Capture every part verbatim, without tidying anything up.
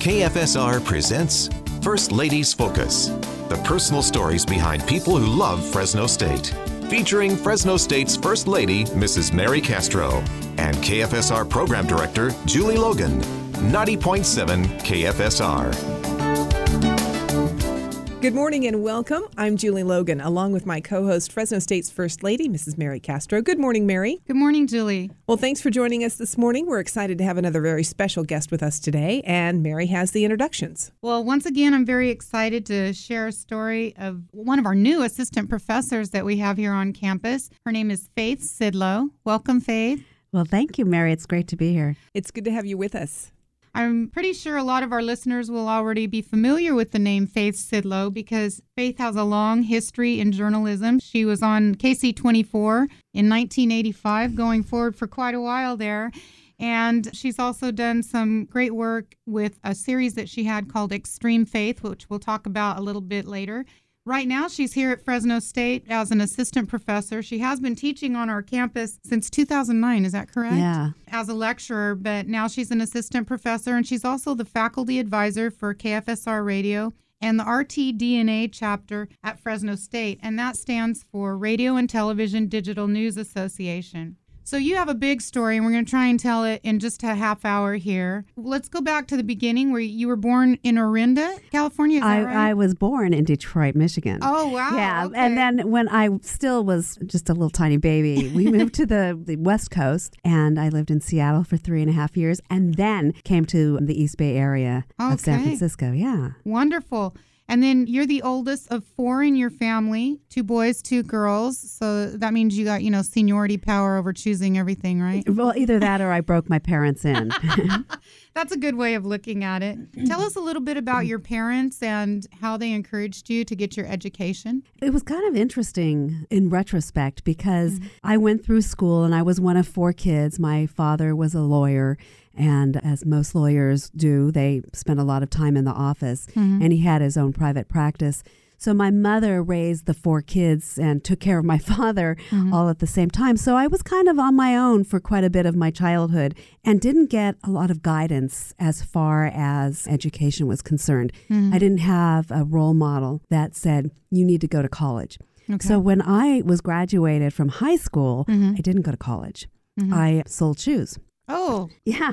K F S R presents First Ladies Focus, the personal stories behind people who love Fresno State. Featuring Fresno State's First Lady, Missus Mary Castro, and K F S R Program Director, Julie Logan. ninety point seven K F S R. Good morning and welcome. I'm Julie Logan, along with my co-host, Fresno State's First Lady, Missus Mary Castro. Good morning, Mary. Good morning, Julie. Well, thanks for joining us this morning. We're excited to have another very special guest with us today, and Mary has the introductions. Well, once again, I'm very excited to share a story of one of our new assistant professors that we have here on campus. Her name is Faith Sidlow. Welcome, Faith. Well, thank you, Mary. It's great to be here. It's good to have you with us. I'm pretty sure a lot of our listeners will already be familiar with the name Faith Sidlow because Faith has a long history in journalism. She was on K C twenty-four in nineteen eighty-five, going forward for quite a while there. And she's also done some great work with a series that she had called Extreme Faith, which we'll talk about a little bit later. Right now, she's here at Fresno State as an assistant professor. She has been teaching on our campus since two thousand nine, is that correct? Yeah. As a lecturer, but now she's an assistant professor, and she's also the faculty advisor for K F S R Radio and the R T D N A chapter at Fresno State, and that stands for Radio and Television Digital News Association. So you have a big story, and we're going to try and tell it in just a half hour here. Let's go back to the beginning where you were born in Orinda, California, is that I, right? I was born in Detroit, Michigan. Oh, wow. Yeah, okay. and then when I still was just a little tiny baby, we moved to the, the West Coast, and I lived in Seattle for three and a half years, and then came to the East Bay area of San Okay. Francisco. Yeah. Wonderful. And then you're the oldest of four in your family, two boys, two girls. So that means you got, you know, seniority power over choosing everything, right? Well, either that or I broke my parents in. That's a good way of looking at it. Tell us a little bit about your parents and how they encouraged you to get your education. It was kind of interesting in retrospect because Mm-hmm. I went through school and I was one of four kids. My father was a lawyer, and as most lawyers do, they spend a lot of time in the office, Mm-hmm. and he had his own private practice. So my mother raised the four kids and took care of my father Mm-hmm. all at the same time. So I was kind of on my own for quite a bit of my childhood and didn't get a lot of guidance as far as education was concerned. Mm-hmm. I didn't have a role model that said, you need to go to college. Okay. So when I was graduated from high school, Mhm. I didn't go to college. Mhm. I sold shoes. Oh, Yeah.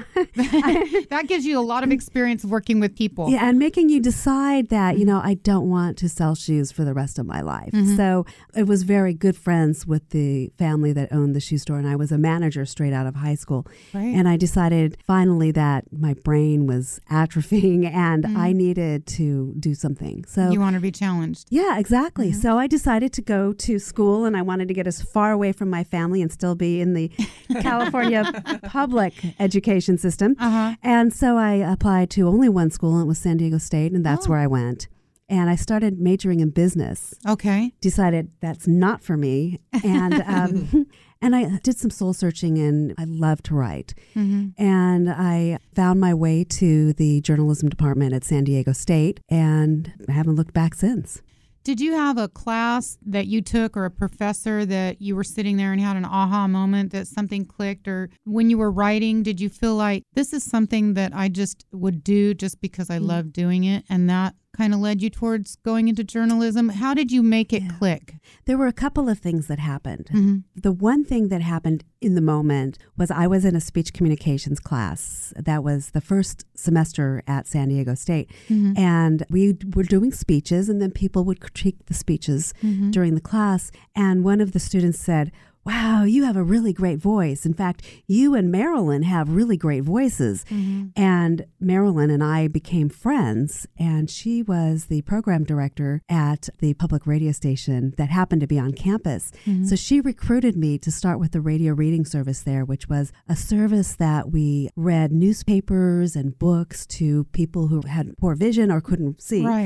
that gives you a lot of experience working with people. Yeah, and making you decide that, you know, I don't want to sell shoes for the rest of my life. Mhm. So I was very good friends with the family that owned the shoe store, and I was a manager straight out of high school. Right. And I decided finally that my brain was atrophying and Mhm. I needed to do something. So You want to be challenged. yeah, exactly. Mhm. So I decided to go to school, and I wanted to get as far away from my family and still be in the California public education system. Uh-huh. And so I applied to only one school, and it was San Diego State, and that's Oh. where I went. And I started majoring in business. Okay. Decided that's not for me, and um, and I did some soul searching, and I love to write. Mm-hmm. And I found my way to the journalism department at San Diego State, and I haven't looked back since. Did you have a class that you took or a professor that you were sitting there and had an aha moment that something clicked? Or when you were writing, did you feel like this is something that I just would do just because I love doing it? And that kind of led you towards going into journalism? How did you make it Yeah. click? There were a couple of things that happened. Mm-hmm. The one thing that happened in the moment was I was in a speech communications class. That was the first semester at San Diego State. Mm-hmm. And we were doing speeches, and then people would critique the speeches Mm-hmm. during the class. And one of the students said, wow, you have a really great voice. In fact, you and Marilyn have really great voices. Mm-hmm. And Marilyn and I became friends, and she was the program director at the public radio station that happened to be on campus. Mhm. So she recruited me to start with the radio reading service there, which was a service that we read newspapers and books to people who had poor vision or couldn't see. Right.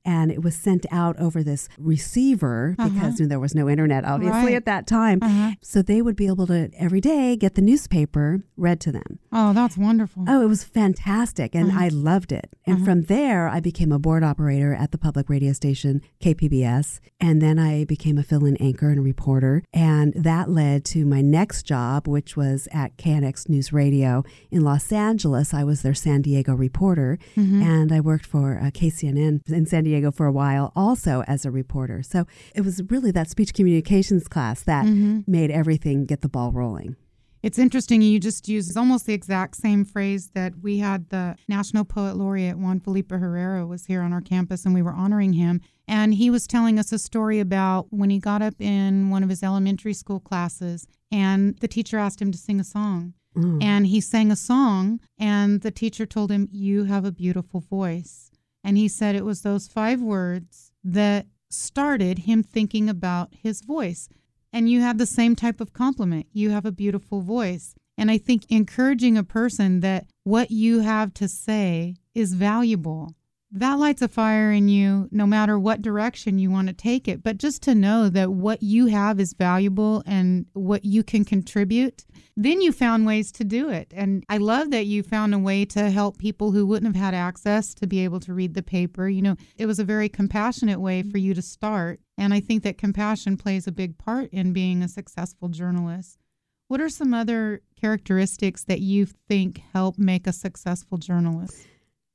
and it was sent out over this receiver Uh-huh. because you know, there was no internet, obviously, Right. at that time. Uh-huh. So they would be able to every day get the newspaper read to them. Oh, that's wonderful. Oh, it was fantastic, and Uh-huh. I loved it. And Uh-huh. from there, I became a board operator at the public radio station K P B S, and then I became a fill-in anchor and a reporter, and that led to my next job, which was at K N X News Radio in Los Angeles. I was their San Diego reporter, Mhm. and I worked for uh, K C N N in San Diego for a while, also as a reporter. So it was really that speech communications class that Mhm. made everything get the ball rolling. It's interesting you just used almost the exact same phrase that we had. The National Poet Laureate Juan Felipe Herrera was here on our campus, and we were honoring him. And he was telling us a story about when he got up in one of his elementary school classes, and the teacher asked him to sing a song. Mm. And he sang a song, and the teacher told him, "You have a beautiful voice." And he said it was those five words that started him thinking about his voice. And you have the same type of compliment. You have a beautiful voice. And I think encouraging a person that what you have to say is valuable, that lights a fire in you no matter what direction you want to take it. But just to know that what you have is valuable and what you can contribute, then you found ways to do it. And I love that you found a way to help people who wouldn't have had access to be able to read the paper. You know, it was a very compassionate way for you to start. And I think that compassion plays a big part in being a successful journalist. What are some other characteristics that you think help make a successful journalist?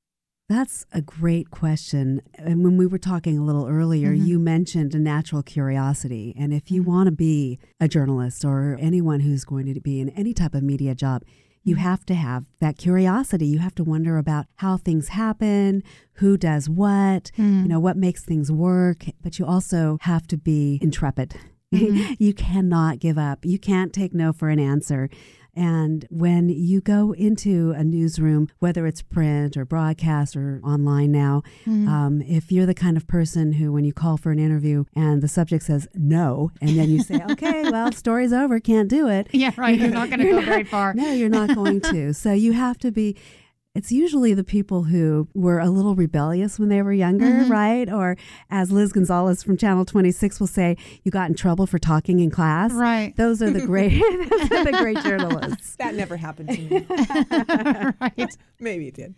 That's a great question. And when we were talking a little earlier, Mhm. you mentioned a natural curiosity. And if you want to be a journalist or anyone who's going to be in any type of media job, you Mhm. have to have that curiosity. You have to wonder about how things happen, who does what, Mm. you know, what makes things work. But you also have to be intrepid. Mhm. You cannot give up. You can't take no for an answer. And when you go into a newsroom, whether it's print or broadcast or online now, Mhm. um, if you're the kind of person who, when you call for an interview and the subject says no, and then you say, okay, well, story's over, can't do it. Yeah, right. You're not going to You're go not- very far. No, you're not going to. So you have to be. It's usually the people who were a little rebellious when they were younger, Mhm. right? Or as Liz Gonzalez from Channel twenty-six will say, you got in trouble for talking in class. Right. Those are the great, those are the great journalists. That never happened to me. Right. Maybe it did.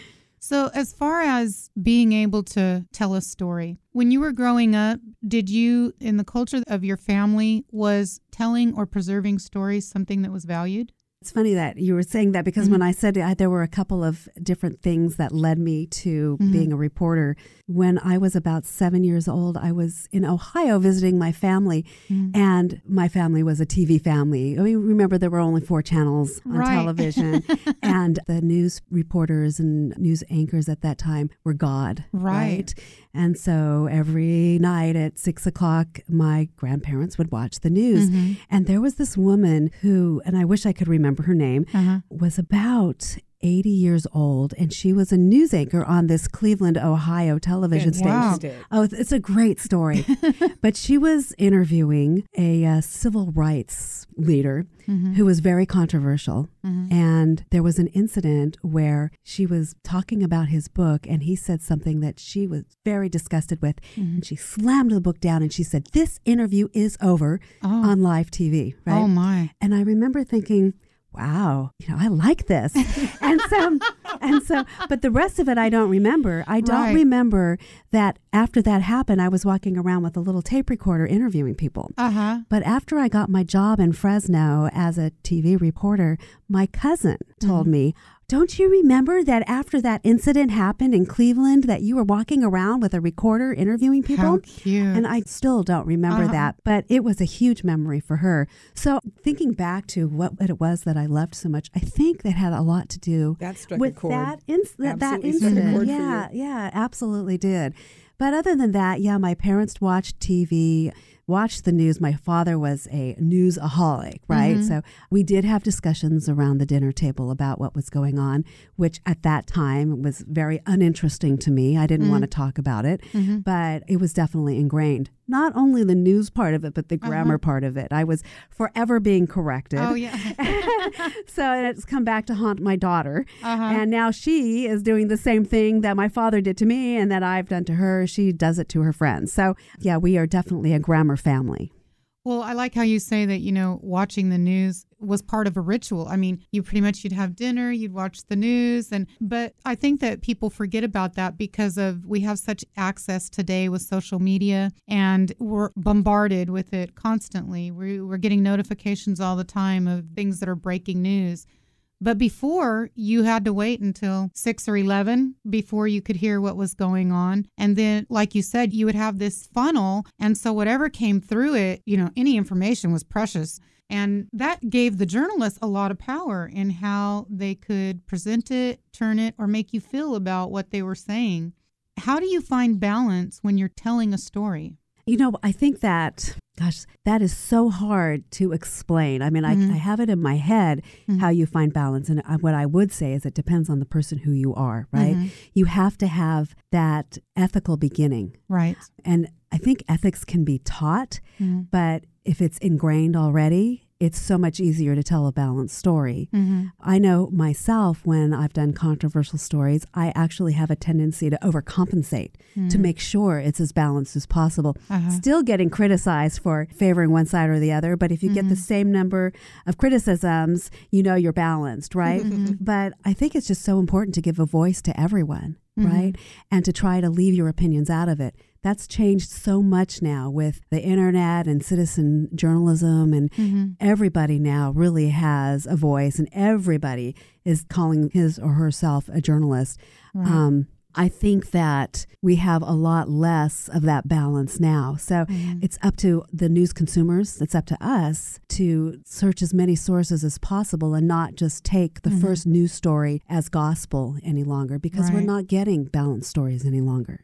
So as far as being able to tell a story, when you were growing up, did you, in the culture of your family, was telling or preserving stories something that was valued? It's funny that you were saying that because Mhm. when I said I, there were a couple of different things that led me to Mhm. being a reporter. When I was about seven years old, I was in Ohio visiting my family, Mm. and my family was a T V family. I mean, remember there were only four channels on Right. television, and the news reporters and news anchors at that time were God, Right. right? And so every night at six o'clock, my grandparents would watch the news. Mhm. And there was this woman who, and I wish I could remember her name, Uh-huh. was about eighty years old, and she was a news anchor on this Cleveland, Ohio television station. Fantastic. Oh, it's- it's a great story. But she was interviewing a uh, civil rights leader Mhm. who was very controversial. Mhm. And there was an incident where she was talking about his book, and he said something that she was very disgusted with. Mhm. And she slammed the book down and she said, "This interview is over," Oh. on live T V, right? Oh, my. And I remember thinking, wow, you know, I like this. and so, and so, but the rest of it, I don't remember. I don't Right. remember that after that happened, I was walking around with a little tape recorder interviewing people. Uh-huh. But after I got my job in Fresno as a T V reporter, my cousin told Mhm. me, "Don't you remember that after that incident happened in Cleveland that you were walking around with a recorder interviewing people?" How cute. And I still don't remember Uh-huh. that, but it was a huge memory for her. So thinking back to what it was that I loved so much, I think that had a lot to do That struck a with chord. that, inc- that, that Absolutely struck a incident. chord for Yeah, yeah, absolutely did. But other than that, yeah, my parents watched T V, watched the news. My father was a newsaholic, right? Mhm. So we did have discussions around the dinner table about what was going on, which at that time was very uninteresting to me. I didn't Mhm. want to talk about it, Mhm. but it was definitely ingrained. not only the news part of it, but the grammar Uh-huh. part of it. I was forever being corrected. Oh, yeah. So it's come back to haunt my daughter. Uh-huh. And now she is doing the same thing that my father did to me and that I've done to her. She does it to her friends. So, yeah, we are definitely a grammar family. Well, I like how you say that, you know, watching the news was part of a ritual. I mean, you pretty much, you'd have dinner, you'd watch the news. and But I think that people forget about that because of we have such access today with social media and we're bombarded with it constantly. We're, we're getting notifications all the time of things that are breaking news. But before, you had to wait until six or eleven before you could hear what was going on. And then, like you said, you would have this funnel. And so whatever came through it, you know, any information was precious. And that gave the journalists a lot of power in how they could present it, turn it, or make you feel about what they were saying. How do you find balance when you're telling a story? You know, I think that, gosh, that is so hard to explain. I mean, mm-hmm. I, I have it in my head mm-hmm. how you find balance. And I, what I would say is it depends on the person who you are, right? Mm-hmm. You have to have that ethical beginning. Right. And I think ethics can be taught, mm-hmm. but if it's ingrained already, it's so much easier to tell a balanced story. Mm-hmm. I know myself, when I've done controversial stories, I actually have a tendency to overcompensate mm-hmm. to make sure it's as balanced as possible. Uh-huh. Still getting criticized for favoring one side or the other, but if you mm-hmm. get the same number of criticisms, you know you're balanced, right? Mm-hmm. But I think it's just so important to give a voice to everyone, mm-hmm. right? And to try to leave your opinions out of it. That's changed so much now with the internet and citizen journalism, and mm-hmm. everybody now really has a voice and everybody is calling his or herself a journalist. Right. Um, I think that we have a lot less of that balance now. So mm-hmm. it's up to the news consumers, it's up to us to search as many sources as possible and not just take the mm-hmm. first news story as gospel any longer, because right. we're not getting balanced stories any longer.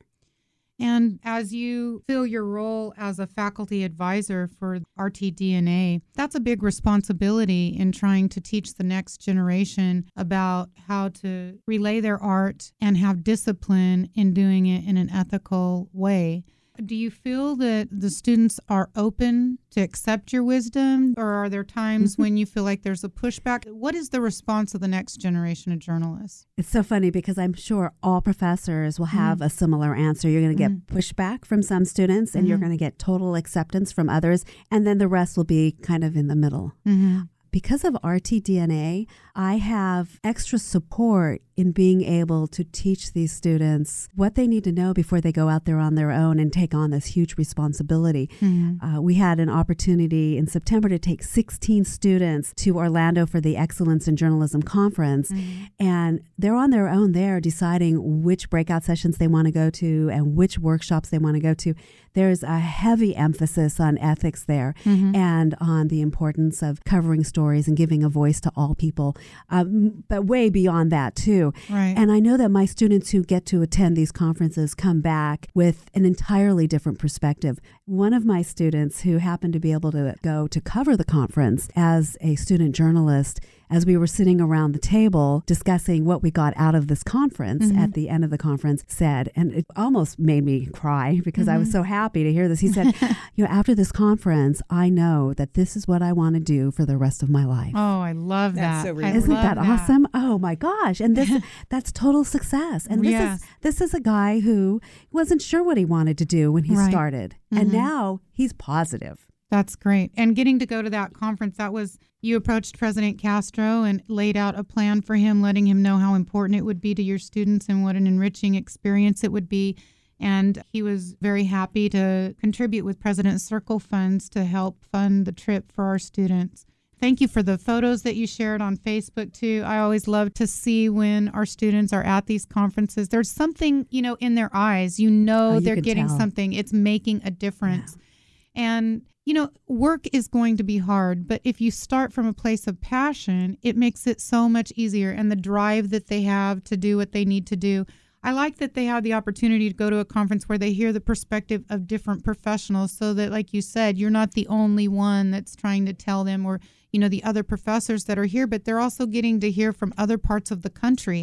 And as you fill your role as a faculty advisor for R T D N A, that's a big responsibility in trying to teach the next generation about how to relay their art and have discipline in doing it in an ethical way. Do you feel that the students are open to accept your wisdom, or are there times when you feel like there's a pushback? What is the response of the next generation of journalists? It's so funny because I'm sure all professors will have mm-hmm. a similar answer. You're going to get mm-hmm. pushback from some students and mm-hmm. you're going to get total acceptance from others, and then the rest will be kind of in the middle. Mm-hmm. Because of R T D N A, I have extra support in being able to teach these students what they need to know before they go out there on their own and take on this huge responsibility. Mm-hmm. Uh, we had an opportunity in September to take sixteen students to Orlando for the Excellence in Journalism Conference, mm-hmm. and they're on their own there deciding which breakout sessions they want to go to and which workshops they want to go to. There's a heavy emphasis on ethics there mm-hmm. and on the importance of covering stories and giving a voice to all people, um, but way beyond that too. Right. And I know that my students who get to attend these conferences come back with an entirely different perspective. One of my students who happened to be able to go to cover the conference as a student journalist, as we were sitting around the table discussing what we got out of this conference mm-hmm. at the end of the conference, said, and it almost made me cry because mm-hmm. I was so happy to hear this. He said, you know, after this conference, I know that this is what I want to do for the rest of my life. Oh, I love That's that. So I Isn't love that, that awesome? Oh my gosh. And this that's total success. And this yeah. is this is a guy who wasn't sure what he wanted to do when he right. started. Mm-hmm. And now he's positive. That's great. And getting to go to that conference, that was, you approached President Castro and laid out a plan for him, letting him know how important it would be to your students and what an enriching experience it would be. And he was very happy to contribute with President's Circle funds to help fund the trip for our students. Thank you for the photos that you shared on Facebook, too. I always love to see when our students are at these conferences. There's something, you know, in their eyes. You know oh, you they're getting tell. something. It's making a difference. Yeah. And, you know, work is going to be hard, but if you start from a place of passion, it makes it so much easier. And the drive that they have to do what they need to do. I like that they have the opportunity to go to a conference where they hear the perspective of different professionals so that, like you said, you're not the only one that's trying to tell them, or, you know, the other professors that are here, but they're also getting to hear from other parts of the country,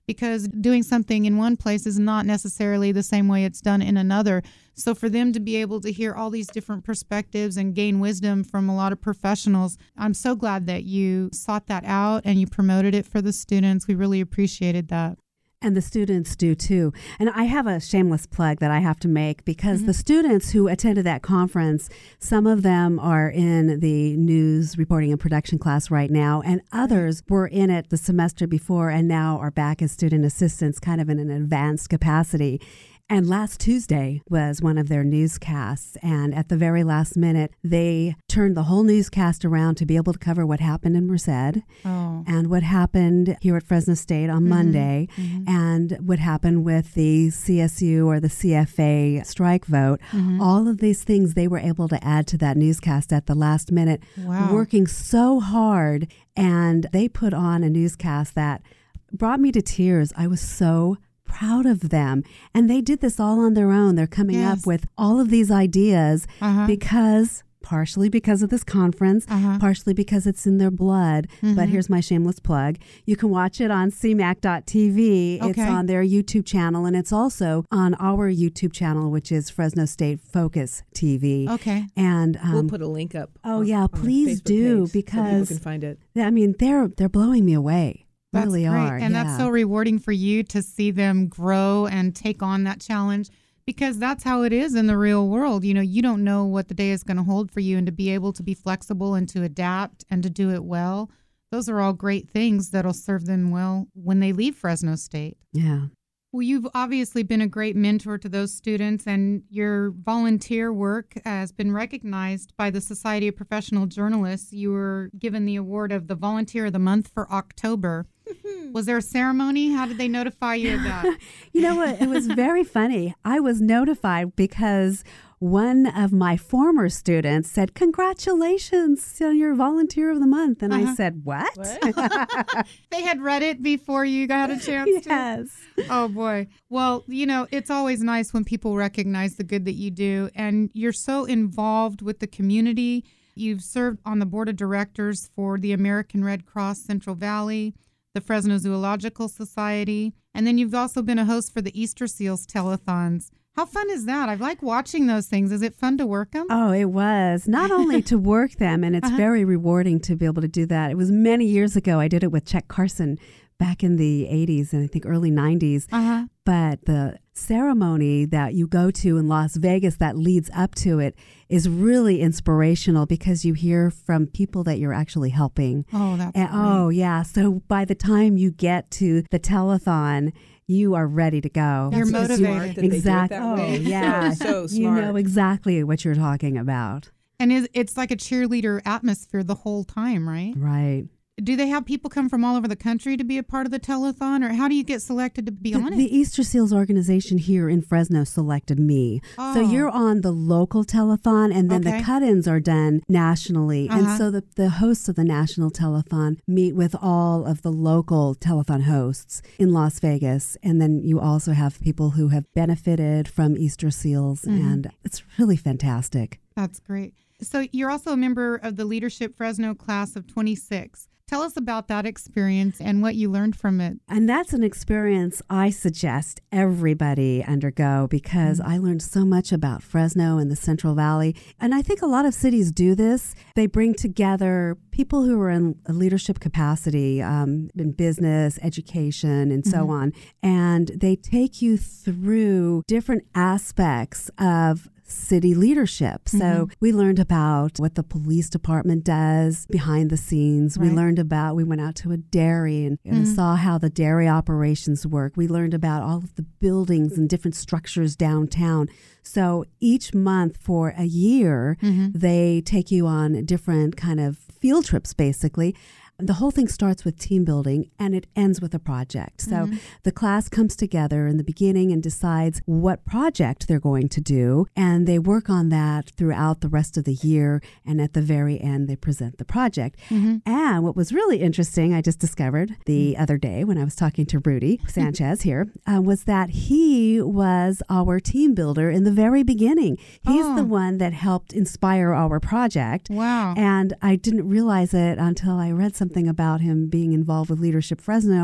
because doing something in one place is not necessarily the same way it's done in another. So for them to be able to hear all these different perspectives and gain wisdom from a lot of professionals, I'm so glad that you sought that out and you promoted it for the students. We really appreciated that. And the students do too. And I have a shameless plug that I have to make because mm-hmm. the students who attended that conference, some of them are in the news reporting and production class right now, and others were in it the semester before and now are back as student assistants, kind of in an advanced capacity. And last Tuesday was one of their newscasts, and at the very last minute, they turned the whole newscast around to be able to cover what happened in Merced oh. and what happened here at Fresno State on mm-hmm. Monday mm-hmm. and what happened with the C S U or the C F A strike vote. Mm-hmm. All of these things they were able to add to that newscast at the last minute, wow. working so hard, and they put on a newscast that brought me to tears. I was so proud of them. And they did this all on their own. They're coming yes. up with all of these ideas uh-huh. because, partially because of this conference, uh-huh. partially because it's in their blood. Mm-hmm. But here's my shameless plug. You can watch it on C M A C dot T V. Okay. It's on their YouTube channel, and it's also on our YouTube channel, which is Fresno State Focus T V. Okay. And um, we'll put a link up. Oh, on, yeah, on please do, because so people can find it. I mean, they're they're blowing me away. That's really great. are. And yeah. that's so rewarding for you to see them grow and take on that challenge, because that's how it is in the real world. You know, you don't know what the day is going to hold for you, and to be able to be flexible and to adapt and to do it well, those are all great things that'll serve them well when they leave Fresno State. Yeah. Well, you've obviously been a great mentor to those students, and your volunteer work has been recognized by the Society of Professional Journalists. You were given the award of the Volunteer of the Month for October. Was there a ceremony? How did they notify you of that? You know what? It was very funny. I was notified because one of my former students said, "Congratulations on your Volunteer of the Month." And uh-huh. I said, what? what? They had read it before you got a chance yes. to? Yes. Oh, boy. Well, you know, it's always nice when people recognize the good that you do. And you're so involved with the community. You've served on the board of directors for the American Red Cross Central Valley, the Fresno Zoological Society, and then you've also been a host for the Easter Seals telethons. How fun is that? I like watching those things. Is it fun to work them? Oh, it was. Not only to work them, and it's uh-huh. very rewarding to be able to do that. It was many years ago. I did it with Chuck Carson back in the eighties and I think early nineties. Uh-huh. But the ceremony that you go to in Las Vegas that leads up to it is really inspirational because you hear from people that you're actually helping. Oh, that's and, great. Oh, yeah. So by the time you get to the telethon, you are ready to go. You're That's motivated. So Exactly. Oh, yeah. so, so smart. You know exactly what you're talking about. And it's like a cheerleader atmosphere the whole time, right? Right. Do they have people come from all over the country to be a part of the telethon, or how do you get selected to be the, on it? The Easter Seals organization here in Fresno selected me. Oh. So you're on the local telethon, and then okay. the cut-ins are done nationally. Uh-huh. And so the, the hosts of the national telethon meet with all of the local telethon hosts in Las Vegas. And then you also have people who have benefited from Easter Seals, mm-hmm. and it's really fantastic. That's great. So you're also a member of the Leadership Fresno class of twenty-six. Tell us about that experience and what you learned from it. And that's an experience I suggest everybody undergo because mm-hmm. I learned so much about Fresno and the Central Valley. And I think a lot of cities do this. They bring together people who are in a leadership capacity um, in business, education, and so mm-hmm. on. And they take you through different aspects of city leadership. Mm-hmm. So we learned about what the police department does behind the scenes. Right. We learned about, we went out to a dairy and, and mm-hmm. saw how the dairy operations work. We learned about all of the buildings and different structures downtown. So each month for a year, mm-hmm. they take you on different kind of field trips, basically. The whole thing starts with team building and it ends with a project. So mm-hmm. the class comes together in the beginning and decides what project they're going to do. And they work on that throughout the rest of the year. And at the very end, they present the project. Mm-hmm. And what was really interesting, I just discovered the mm-hmm. other day when I was talking to Rudy Sanchez here, uh, was that he was our team builder in the very beginning. He's oh. the one that helped inspire our project. Wow. And I didn't realize it until I read something something about him being involved with Leadership Fresno.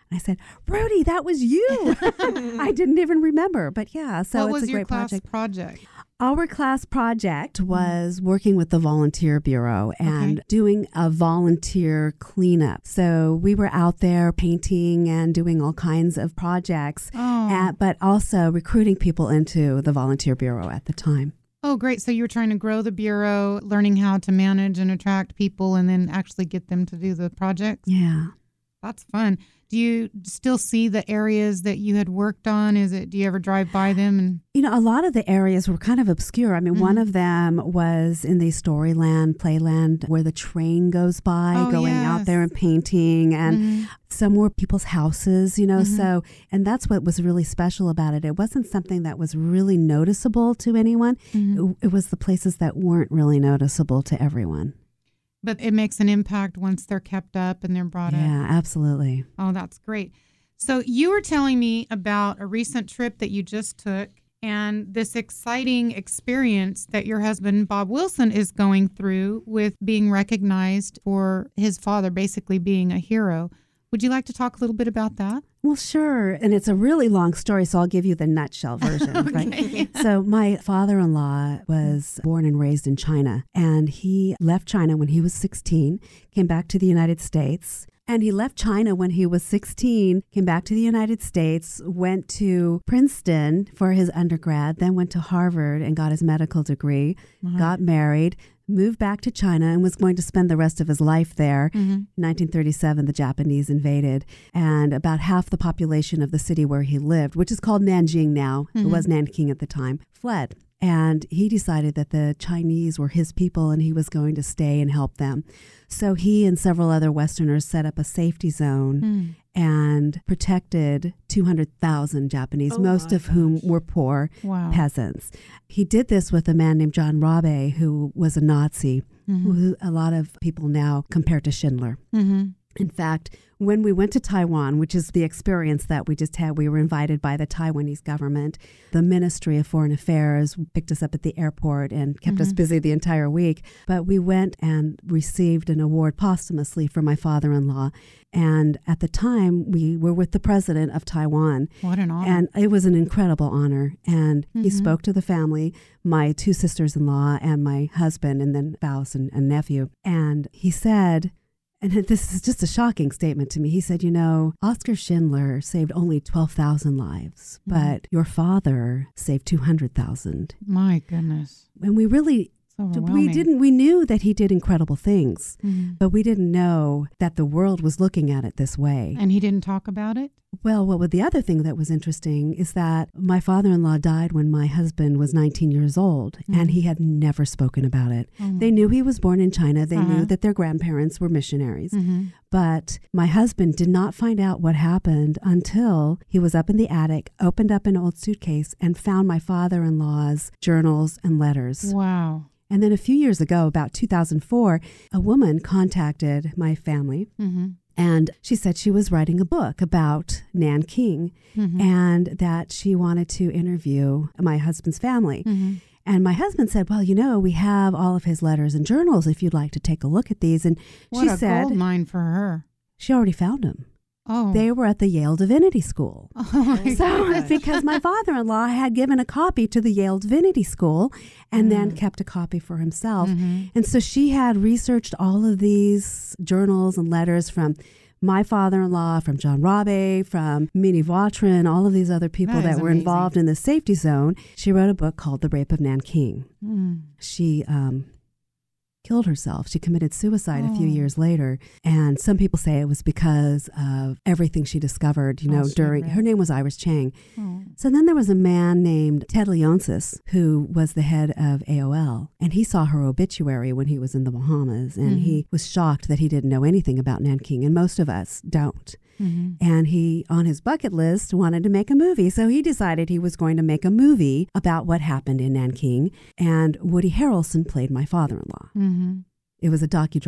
And I said, Rudy, that was you. I didn't even remember. But yeah, so what it's was a your great class project. project? Our class project was working with the Volunteer Bureau and Okay. doing a volunteer cleanup. So we were out there painting and doing all kinds of projects, Oh. at, but also recruiting people into the Volunteer Bureau at the time. Oh, great. So you were trying to grow the Bureau, learning how to manage and attract people, and then actually get them to do the projects? Yeah. That's fun. Do you still see the areas that you had worked on? Is it? Do you ever drive by them? And You know, a lot of the areas were kind of obscure. I mean, Mm-hmm. one of them was in the Storyland, Playland, where the train goes by, Oh, going yes. out there and painting. And Mhm. some were people's houses, you know, Mhm. so, and that's what was really special about it. It wasn't something that was really noticeable to anyone. Mhm. It, it was the places that weren't really noticeable to everyone. But it makes an impact once they're kept up and they're brought up. Yeah, absolutely. Oh, that's great. So you were telling me about a recent trip that you just took and this exciting experience that your husband, Bob Wilson, is going through with being recognized for his father basically being a hero. Would you like to talk a little bit about that? Well, sure. And it's a really long story, so I'll give you the nutshell version. Okay. Right? So my father-in-law was born and raised in China, and he left China when he was sixteen, came back to the United States. And he left China when he was sixteen, came back to the United States, went to Princeton for his undergrad, then went to Harvard and got his medical degree, Wow. got married, moved back to China and was going to spend the rest of his life there. Mhm. In nineteen thirty-seven, the Japanese invaded, and about half the population of the city where he lived, which is called Nanjing now, it Mhm. was Nanking at the time, fled. And he decided that the Chinese were his people and he was going to stay and help them. So he and several other Westerners set up a safety zone Mm. and protected two hundred thousand Japanese, Oh most my of whom gosh. were poor Wow. peasants. He did this with a man named John Rabe, who was a Nazi, Mhm. who a lot of people now compare to Schindler. Mhm. In fact, when we went to Taiwan, which is the experience that we just had, we were invited by the Taiwanese government. The Ministry of Foreign Affairs picked us up at the airport and kept us Mhm. busy the entire week. But we went and received an award posthumously for my father-in-law. And at the time, we were with the president of Taiwan. What an honor. And it was an incredible honor. And he Mhm. spoke to the family, my two sisters-in-law and my husband, and then spouse and, and nephew. And he said, and this is just a shocking statement to me. He said, you know, Oskar Schindler saved only twelve thousand lives, Mhm. but your father saved two hundred thousand. My goodness. And we really, It's overwhelming. we didn't, we knew that he did incredible things, Mhm. but we didn't know that the world was looking at it this way. And he didn't talk about it? Well, what was the other thing that was interesting is that my father-in-law died when my husband was nineteen years old, and Mhm. he had never spoken about it. Oh my- They knew he was born in China. They Uh-huh. knew that their grandparents were missionaries. Mhm. But my husband did not find out what happened until he was up in the attic, opened up an old suitcase, and found my father-in-law's journals and letters. Wow. And then a few years ago, about two thousand four, a woman contacted my family. Mm-hmm. And she said she was writing a book about Nanking Mm-hmm. and that she wanted to interview my husband's family. Mm-hmm. And my husband said, well, you know, we have all of his letters and journals if you'd like to take a look at these. And What she a said gold mine for her. she already found them. Oh. They were at the Yale Divinity School. Oh my So gosh. because my father-in-law had given a copy to the Yale Divinity School and then Mm. kept a copy for himself. Mhm. And so she had researched all of these journals and letters from my father-in-law, from John Rabe, from Minnie Vautrin, all of these other people That that, is were amazing. involved in the safety zone. She wrote a book called The Rape of Nanking. Mm. She um, killed herself. She committed suicide a few Oh. years later. And some people say it was because of everything she discovered, you Oh, know, she during, read. her name was Iris Chang. Oh. So then there was a man named Ted Leonsis who was the head of A O L, and he saw her obituary when he was in the Bahamas, and Mhm. he was shocked that he didn't know anything about Nanking, and most of us don't. Mhm. And he, on his bucket list, wanted to make a movie, so he decided he was going to make a movie about what happened in Nanking, and Woody Harrelson played my father-in-law. Mhm. It was a docudrama.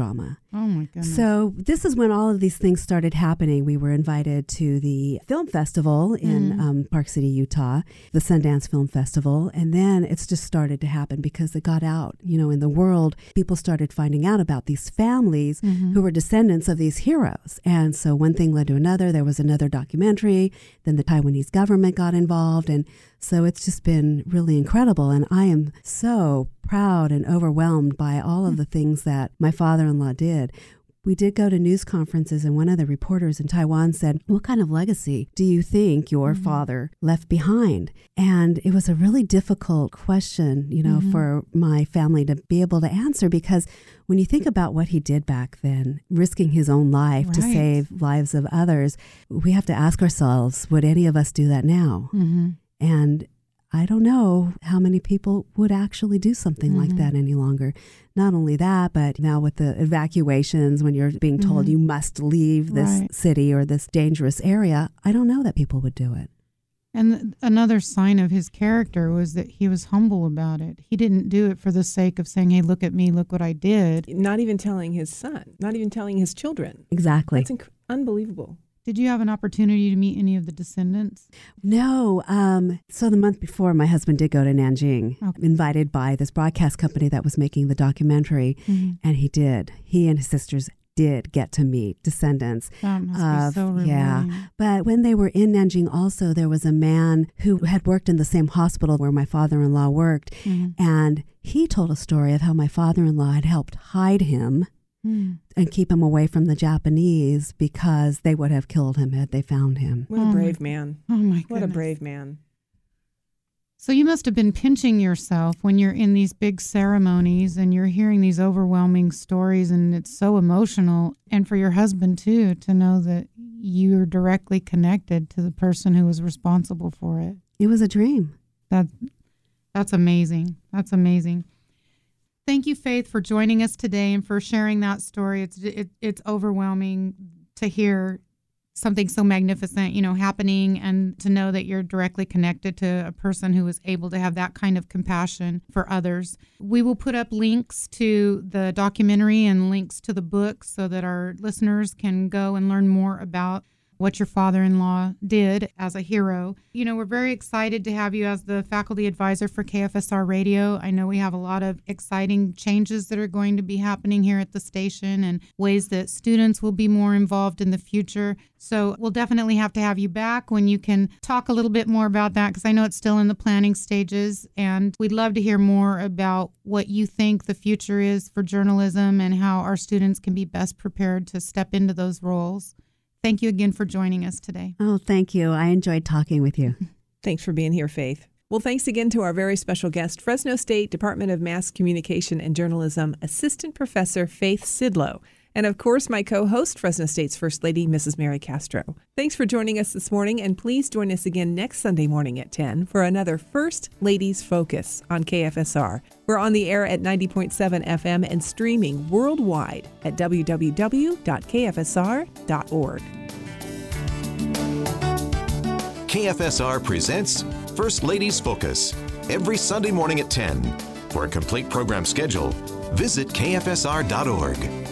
Oh, my goodness. So this is when all of these things started happening. We were invited to the film festival in mm. um, Park City, Utah, the Sundance Film Festival. And then it's just started to happen because it got out, you know, in the world. People started finding out about these families mm-hmm. who were descendants of these heroes. And so one thing led to another. There was another documentary. Then the Taiwanese government got involved. And so it's just been really incredible. And I am so proud and overwhelmed by all of the things that my father-in-law did. We did go to news conferences, and one of the reporters in Taiwan said, what kind of legacy do you think your mm-hmm. father left behind? And it was a really difficult question, you know, mm-hmm. for my family to be able to answer, because when you think about what he did back then, risking his own life right. to save lives of others, we have to ask ourselves, would any of us do that now? Mm-hmm. And I don't know how many people would actually do something mm-hmm. like that any longer. Not only that, but now with the evacuations, when you're being told mm-hmm. you must leave this right. city or this dangerous area, I don't know that people would do it. And another sign of his character was that he was humble about it. He didn't do it for the sake of saying, hey, look at me, look what I did. Not even telling his son, not even telling his children. Exactly. That's inc- unbelievable. Did you have an opportunity to meet any of the descendants? No. Um, so the month before, my husband did go to Nanjing, okay. invited by this broadcast company that was making the documentary, mm-hmm. and he did. He and his sisters did get to meet descendants. That must of, be so rewarding. Yeah. But when they were in Nanjing also, there was a man who had worked in the same hospital where my father-in-law worked, mm-hmm. and he told a story of how my father-in-law had helped hide him Mm. and keep him away from the Japanese because they would have killed him had they found him. What a brave man. Oh, my goodness. What a brave man. So you must have been pinching yourself when you're in these big ceremonies and you're hearing these overwhelming stories, and it's so emotional. And for your husband, too, to know that you're directly connected to the person who was responsible for it. It was a dream. That, that's amazing. That's amazing. Thank you, Faith, for joining us today and for sharing that story. It's it, it's overwhelming to hear something so magnificent, you know, happening, and to know that you're directly connected to a person who was able to have that kind of compassion for others. We will put up links to the documentary and links to the book so that our listeners can go and learn more about what your father-in-law did as a hero. You know, we're very excited to have you as the faculty advisor for K F S R Radio. I know we have a lot of exciting changes that are going to be happening here at the station and ways that students will be more involved in the future. So we'll definitely have to have you back when you can talk a little bit more about that, because I know it's still in the planning stages. And we'd love to hear more about what you think the future is for journalism and how our students can be best prepared to step into those roles. Thank you again for joining us today. Oh, thank you. I enjoyed talking with you. Thanks for being here, Faith. Well, thanks again to our very special guest, Fresno State Department of Mass Communication and Journalism Assistant Professor Faith Sidlow. And of course, my co-host, Fresno State's First Lady, Missus Mary Castro. Thanks for joining us this morning, and please join us again next Sunday morning at ten for another First Ladies Focus on K F S R. We're on the air at ninety point seven F M and streaming worldwide at w w w dot k f s r dot org. K F S R presents First Ladies Focus every Sunday morning at ten. For a complete program schedule, visit k f s r dot org.